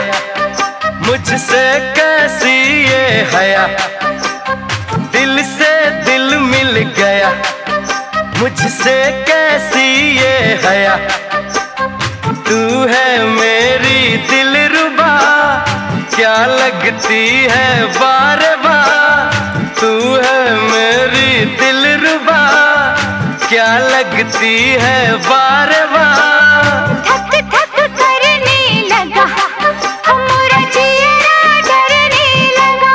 मुझसे कैसी ये हया, दिल से दिल मिल गया। मुझसे कैसी ये हया, तू है मेरी दिलरुबा, क्या लगती है बार बार। तू है मेरी दिलरुबा, क्या लगती है बार बार। धक धक करने लगा, हमारा जिया डरने लगा।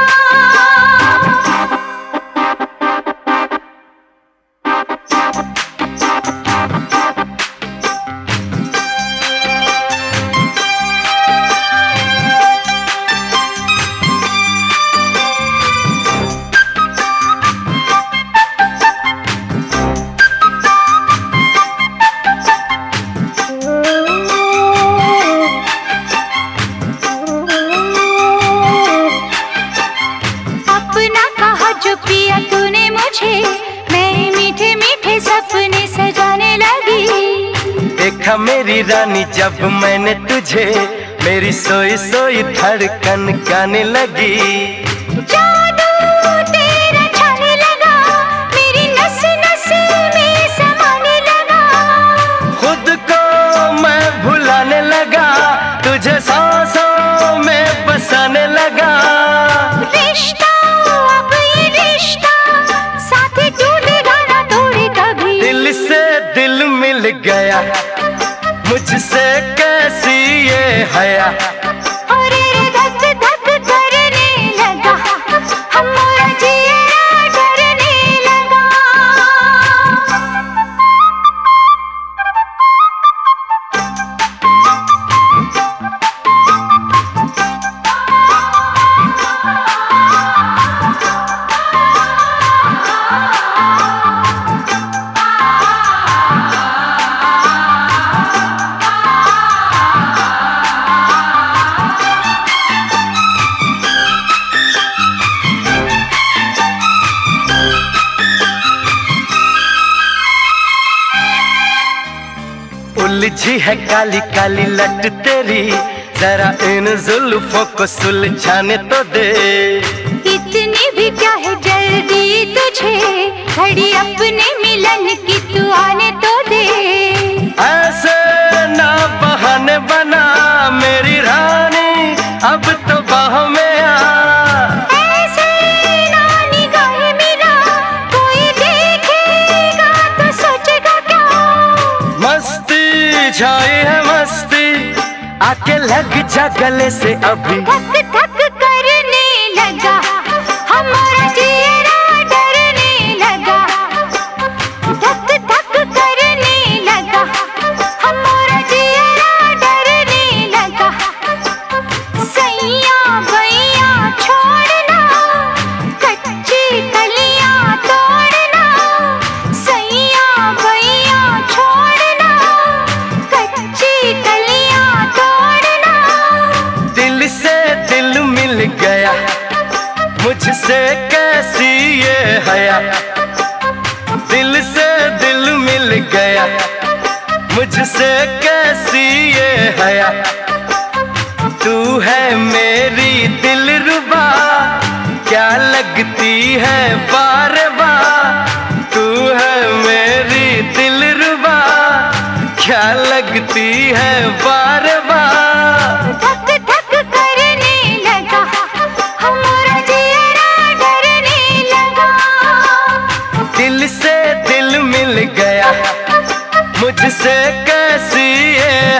पिया तूने मुझे, मैं मीठे मीठे सपने सजाने लगी। देखा मेरी रानी जब मैंने तुझे, मेरी सोई सोई धड़कन गाने लगी। जादू तेरा छाने लगा, मेरी नस नस में समाने लगा। खुद को मैं भुलाने लगा, तुझे सांसों में बसाने लगा। रिश्ता अब ये रिश्ता, साथ टूटेगा ना तोड़े कभी। दिल से दिल मिल गया, मुझसे कैसी ये हया। अरे धक धक करने लगा, हमारा जिया डरने लगा। उलझी है काली काली लट तेरी, जरा इन जुल्फों को सुलझाने तो दे। इतनी भी क्या है जल्दी तुझे, घड़ी अपने मिलन की तू आने तो दे। ऐसे ना बहाने बना मेरी रानी, अब तो बाह में आ। ऐसे ना निगाहे मेरा, कोई देखेगा तो सोचेगा क्या। मस्ती छाई है मस्ती, आके लग जा गले से अभी। धक धक करने लगा, हमारा जिया डरने लगा। धक धक करने लगा, हमारा जिया डरने लगा। सैया बैया छोड़ना, कच्ची कलियां तोड़ना। सैया बैया छोड़ना, कच्ची कलियां तोड़ना। दिल से दिल मिल गया, मुझसे कैसी ये हया। दिल से दिल मिल गया, मुझसे कैसी ये हया। तू है मेरी दिलरुबा, क्या लगती है बार बार। तू है मेरी दिलरुबा, क्या लगती है बार बार। धक धक करने लगा, हमारा जिया डरने लगा। दिल से दिल मिल गया, मुझसे कैसी ये